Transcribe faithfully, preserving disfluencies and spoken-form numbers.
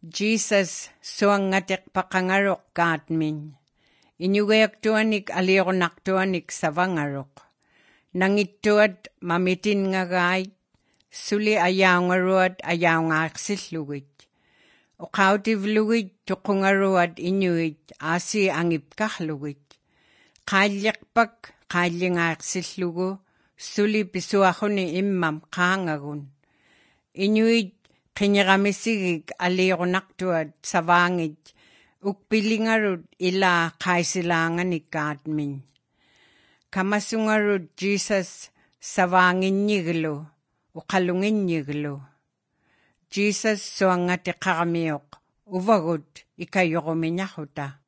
Jesus suangatik pakangarok kaatmin. Inyugayaktuanik alirunaktuanik savangarok. Nangituat mamitin nga gay, suli ayaw nga ruat ayaw nga aksilugit. O kautivlugit tukungaruat inyuit asi angip kahlugit. Kalyakpak kalya nga aksillugo, suli pisuako ni imam kangagun. Inyuit kinyaramisigig alirunaktuat savangit, ukpilingarud ila kaisilangan ni kaatmin. Kamasungarud Jesus savangin niglo, ukalungin niglo. Jesus suangati karamiyok, uvagud ikayokominyahuta.